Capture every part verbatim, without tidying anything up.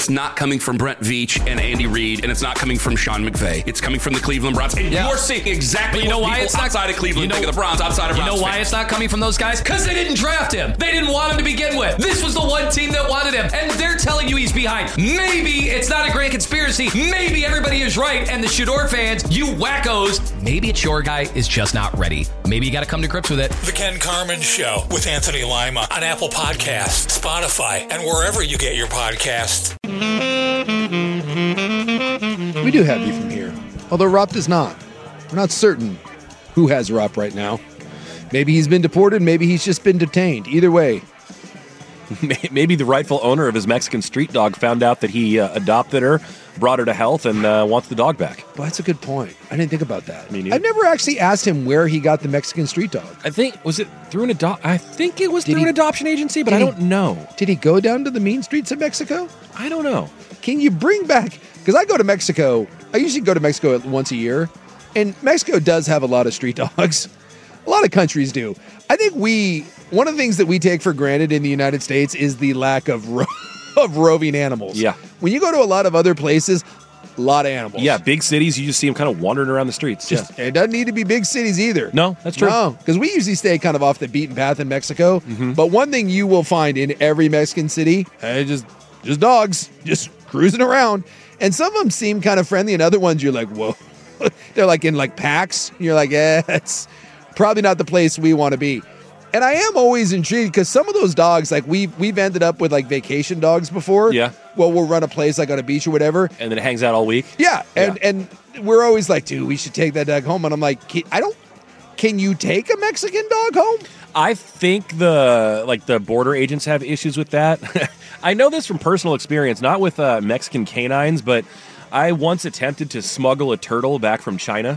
it's not coming from Brent Veach and Andy Reid, and it's not coming from Sean McVay. It's coming from the Cleveland Browns. And yeah. you're seeing exactly but you know what why people it's not, outside of Cleveland you know, think of the Browns, outside of You Browns know why fans. it's not coming from those guys? Because they didn't draft him. They didn't want him to begin with. This was the one team that wanted him, and they're telling you he's behind. Maybe it's not a grand conspiracy. Maybe everybody is right, and the Shador fans, you wackos, maybe it's your guy is just not ready. Maybe you got to come to grips with it. The Ken Carman Show with Anthony Lima on Apple Podcasts, Spotify, and wherever you get your podcasts. We do have you from here, although Rop does not. We're not certain who has Rop right now. Maybe he's been deported, maybe he's just been detained. Either way. Maybe the rightful owner of his Mexican street dog found out that he uh, adopted her, brought her to health, and uh, wants the dog back. Well, that's a good point. I didn't think about that. Me neither. I've never actually asked him where he got the Mexican street dog. I think, was it through an adop? I think it was Did through he- an adoption agency, but did I he- don't know. Did he go down to the mean streets of Mexico? I don't know. Can you bring back... Because I go to Mexico. I usually go to Mexico once a year. And Mexico does have a lot of street dogs. A lot of countries do. I think we... One of the things that we take for granted in the United States is the lack of ro- of roving animals. Yeah. When you go to a lot of other places, a lot of animals. Yeah, big cities, you just see them kind of wandering around the streets. Just, yeah. It doesn't need to be big cities either. No, that's true. No, because we usually stay kind of off the beaten path in Mexico. Mm-hmm. But one thing you will find in every Mexican city, eh, just just dogs, just cruising around. And some of them seem kind of friendly, and other ones you're like, whoa. They're like in like packs. You're like, yeah, it's probably not the place we want to be. And I am always intrigued because some of those dogs, like we've we've ended up with like vacation dogs before. Yeah. Well, we'll run a place like on a beach or whatever. And then it hangs out all week. Yeah, and Yeah. and we're always like, dude, we should take that dog home. And I'm like, "Can- I don't. Can you take a Mexican dog home? I think the like the border agents have issues with that. I know this from personal experience, not with uh, Mexican canines, but I once attempted to smuggle a turtle back from China.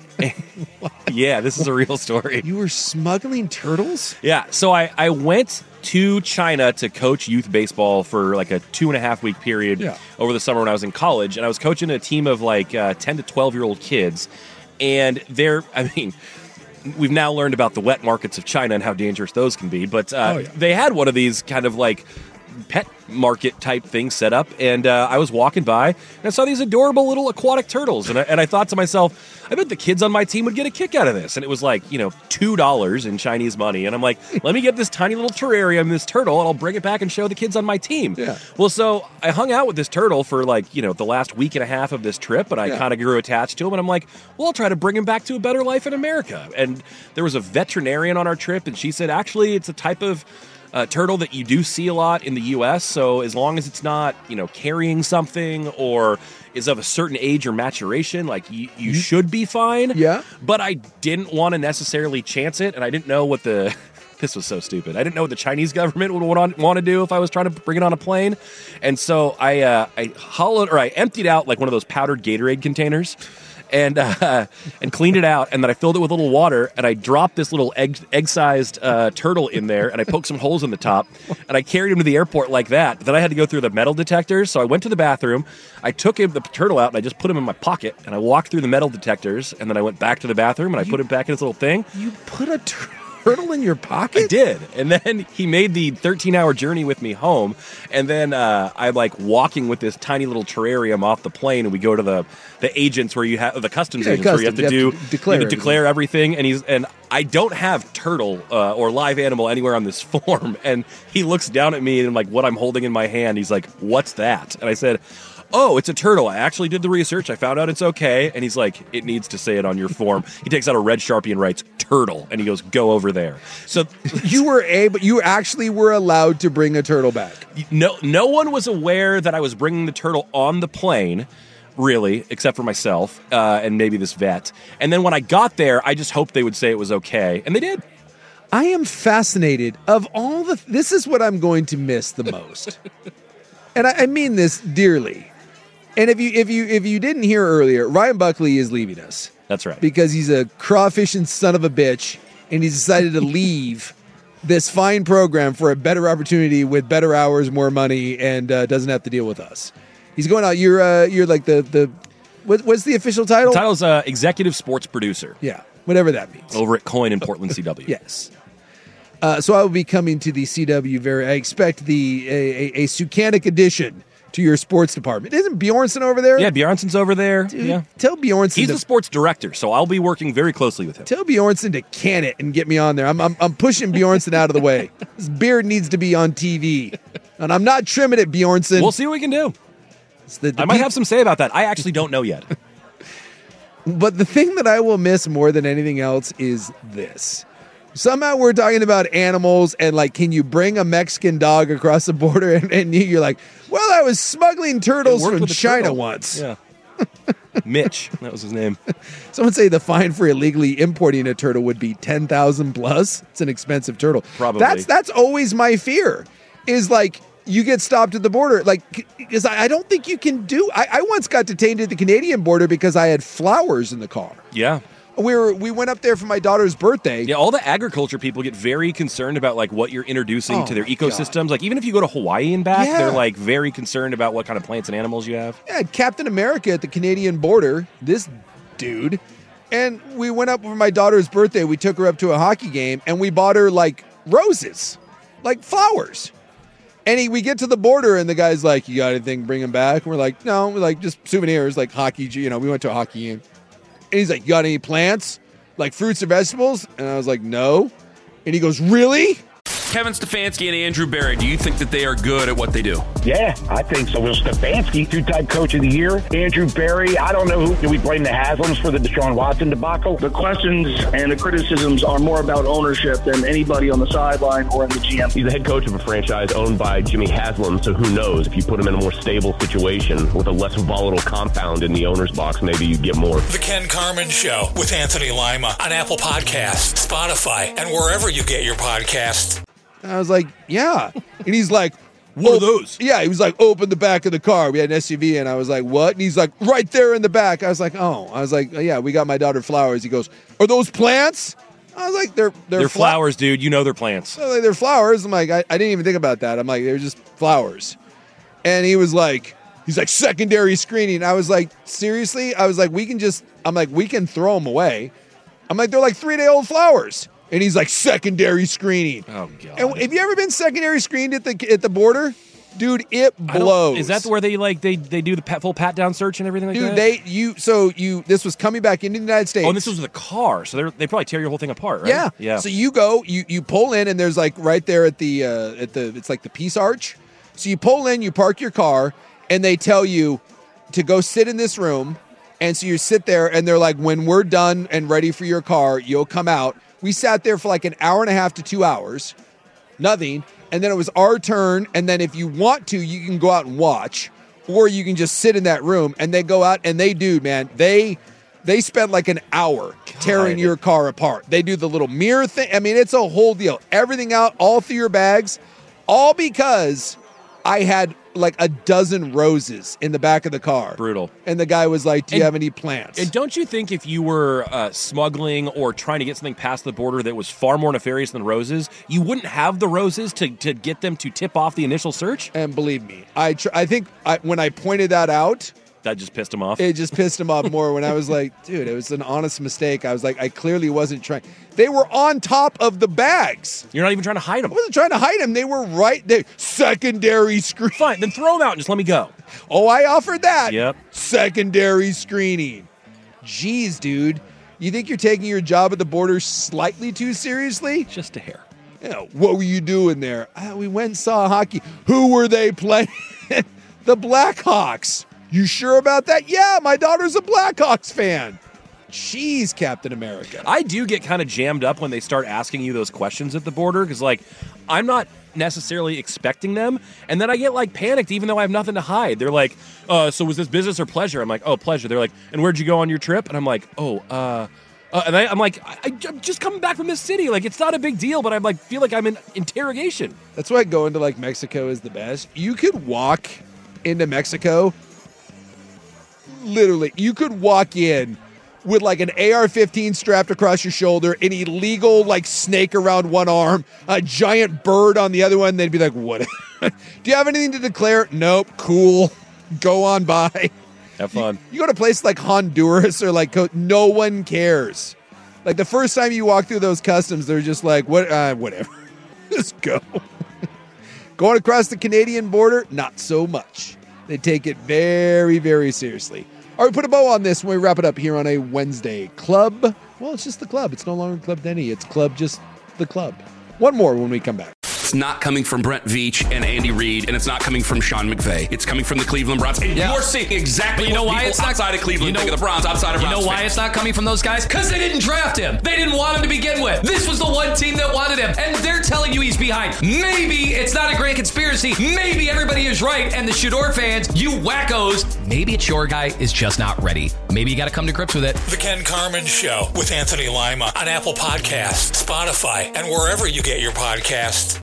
Yeah, this is a real story. You were smuggling turtles? Yeah, so I, I went to China to coach youth baseball for like a two and a half week period Yeah. over the summer when I was in college, and I was coaching a team of like uh, ten to twelve year old kids, and they're, I mean, we've now learned about the wet markets of China and how dangerous those can be, but uh, Oh, yeah. they had one of these kind of like pet market type things set up, and uh, I was walking by and I saw these adorable little aquatic turtles, and I, and I thought to myself, I bet the kids on my team would get a kick out of this. And it was like, you know, two dollars in Chinese money, and I'm like, let me get this tiny little terrarium, this turtle, and I'll bring it back and show the kids on my team. Yeah. Well, so I hung out with this turtle for like, you know, the last week and a half of this trip, and I Yeah. kind of grew attached to him, and I'm like, well, I'll try to bring him back to a better life in America. And there was a veterinarian on our trip, and she said, actually, it's a type of Uh, turtle that you do see a lot in the U S, so as long as it's not, you know, carrying something or is of a certain age or maturation, like, you, you should be fine. Yeah. But I didn't want to necessarily chance it, and I didn't know what the... This was so stupid. I didn't know what the Chinese government would want, want to do if I was trying to bring it on a plane. And so I, uh, I hollowed, or I emptied out, like, one of those powdered Gatorade containers, and uh, and cleaned it out, and then I filled it with a little water, and I dropped this little egg egg-sized uh, turtle in there, and I poked some holes in the top, and I carried him to the airport like that. Then I had to go through the metal detectors, so I went to the bathroom, I took him the turtle out, and I just put him in my pocket, and I walked through the metal detectors, and then I went back to the bathroom, and I put him back in his little thing. You put a turtle in your pocket? I did. And then he made the thirteen hour journey with me home. And then uh, I'm like walking with this tiny little terrarium off the plane, and we go to the, the agents where you have the customs Yeah, agents where you have customs. to You do have to declare you have to declare everything. And he's and I don't have turtle uh, or live animal anywhere on this form. And he looks down at me and like what I'm holding in my hand. He's like, "What's that?" And I said, "Oh, it's a turtle. I actually did the research. I found out it's okay." And he's like, "It needs to say it on your form." He takes out a red Sharpie and writes "turtle," and he goes, "Go over there." So You were able, you actually were allowed to bring a turtle back. no, no one was aware that I was bringing the turtle on the plane, really, except for myself uh, and maybe this vet. And then when I got there, I just hoped they would say it was okay, and they did. I am fascinated of all the, this is what I'm going to miss the most. And I, I mean this dearly. And if you if you if you didn't hear earlier, Ryan Buckley is leaving us That's right. because he's a crawfishing son of a bitch, and he's decided to leave this fine program for a better opportunity with better hours, more money, and uh, doesn't have to deal with us. He's going out. You're uh, you're like the the what, what's the official title? The title's uh, executive sports producer Yeah, whatever that means. over at Coin in Portland, C W. Yes. Uh, so I will be coming to the C W very. I expect the a, a, a Sucanic edition to your sports department. Isn't Bjornsson over there? Yeah, Bjornsson's over there. Dude, yeah. Tell Bjornsson. He's to, the sports director, so I'll be working very closely with him. Tell Bjornsson to can it and get me on there. I'm I'm, I'm pushing Bjornsson out of the way. His beard needs to be on T V, and I'm not trimming it, Bjornsson. We'll see what we can do. The, the I might pe- have some say about that. I actually don't know yet. But the thing that I will miss more than anything else is this. Somehow we're talking about animals and like, can you bring a Mexican dog across the border? And, and you're like, well, I was smuggling turtles from China turtle. once. Yeah. Mitch, that was his name. Someone say the fine for illegally importing a turtle would be ten thousand plus. It's an expensive turtle. Probably. That's that's always my fear. Is like you get stopped at the border, like because I, I don't think you can do. I, I once got detained at the Canadian border because I had flowers in the car. Yeah. We were we went up there for my daughter's birthday. Yeah, all the agriculture people get very concerned about like what you're introducing Oh to their my ecosystems. God. Like even if you go to Hawaii and back, Yeah. they're like very concerned about what kind of plants and animals you have. Yeah, Captain America at the Canadian border, this dude. And we went up for my daughter's birthday. We took her up to a hockey game, and we bought her, like, roses, like flowers. And he, we get to the border, and the guy's like, you got anything, bring him back? And we're like, no, we're like, just souvenirs, like hockey, you know, we went to a hockey game. And he's like, you got any plants, like fruits or vegetables? And I was like, no. And he goes, really? Kevin Stefanski and Andrew Berry, do you think that they are good at what they do? Yeah, I think so. Will Stefanski, two-time coach of the year. Andrew Berry, I don't know who. Do we blame the Haslams for the Deshaun Watson debacle? The questions and the criticisms are more about ownership than anybody on the sideline or in the G M. He's the head coach of a franchise owned by Jimmy Haslam, so who knows? If you put him in a more stable situation with a less volatile compound in the owner's box, maybe you get more. The Ken Carman Show with Anthony Lima on Apple Podcasts, Spotify, and wherever you get your podcasts. And I was like, yeah. And he's like, What are "Oh, those?" Yeah, he was like, open the back of the car. We had an S U V, and I was like, what? And he's like, right there in the back. I was like, oh. I was like, oh, yeah, we got my daughter flowers. He goes, are those plants? I was like, they're they're, They're fla- flowers, dude. You know they're plants. I was like, they're flowers. I'm like, I, I didn't even think about that. I'm like, they're just flowers. And he was like, he's like, secondary screening. I was like, seriously? I was like, we can just, I'm like, we can throw them away. I'm like, they're like three-day-old flowers. And he's like, secondary screening. Oh, God. And have you ever been secondary screened at the at the border? Dude, it I don't- blows. Is that where they like they they do the pat, full pat down search and everything like Dude, that? they, you, so you, this was coming back into the United States. Oh, and this was the car, so they they probably tear your whole thing apart, right? Yeah. yeah. So you go, you you pull in, and there's like right there at the uh, at the it's like the Peace Arch. So you pull in, you park your car, and they tell you to go sit in this room. And so you sit there, and they're like, when we're done and ready for your car, you'll come out. We sat there for like an hour and a half to two hours, nothing. And then it was our turn. And then if you want to, you can go out and watch, or you can just sit in that room. And they go out and they do, man. They they spend like an hour tearing your car apart. They do the little mirror thing. I mean, it's a whole deal. Everything out, all through your bags, all because I had like a dozen roses in the back of the car. Brutal. And the guy was like, do you And- have any plants? And don't you think if you were uh, smuggling or trying to get something past the border that was far more nefarious than roses, you wouldn't have the roses to, to get them to tip off the initial search? And believe me, I tr- I think I, when I pointed that out, That just pissed him off. it just pissed him off more when I was like, dude, it was an honest mistake. I was like, I clearly wasn't trying. They were on top of the bags. You're not even trying to hide them. I wasn't trying to hide them. They were right there. Secondary screen. Fine, then throw them out and just let me go. Oh, I offered that. Yep. Secondary screening. Jeez, dude. You think you're taking your job at the border slightly too seriously? Just a hair. Yeah, what were you doing there? Uh, we went and saw hockey. Who were they playing? The Blackhawks. You sure about that? Yeah, my daughter's a Blackhawks fan. Jeez, Captain America. I do get kind of jammed up when they start asking you those questions at the border because, like, I'm not necessarily expecting them, and then I get like panicked even though I have nothing to hide. They're like, uh, "So was this business or pleasure?" I'm like, "Oh, pleasure." They're like, "And where'd you go on your trip?" And I'm like, "Oh, uh." Uh, and I, I'm like, I, I'm just coming back from this city. Like, it's not a big deal, but I'm like, feel like I'm in interrogation. That's why going to like Mexico is the best. You could walk into Mexico. Literally, you could walk in with like an A R fifteen strapped across your shoulder, an illegal like snake around one arm, a giant bird on the other one. They'd be like, "What? Do you have anything to declare?" Nope. Cool. Go on by. Have fun. You, you go to places like Honduras or like Co- no one cares. Like the first time you walk through those customs, they're just like, "What? Uh, whatever. Just go." Going across the Canadian border, not so much. They take it very, very seriously. All right, put a bow on this when we wrap it up here on a Wednesday. Club, well, it's just the club. It's no longer Club Denny. It's Club just the club. One more when we come back. It's not coming from Brent Veach and Andy Reid, and it's not coming from Sean McVay. It's coming from the Cleveland Browns. And Yeah. you're seeing exactly But you know what why people it's not- outside of Cleveland you know- think of the Browns, outside of You Browns know why fans. it's not coming from those guys? Because they didn't draft him. They didn't want him to begin with. This was the one team that wanted him, and they're telling you he's behind. Maybe it's not a grand conspiracy. Maybe everybody is right, and the Shador fans, you wackos, maybe it's your guy is just not ready. Maybe you got to come to grips with it. The Ken Carman Show with Anthony Lima on Apple Podcasts, Spotify, and wherever you get your podcasts.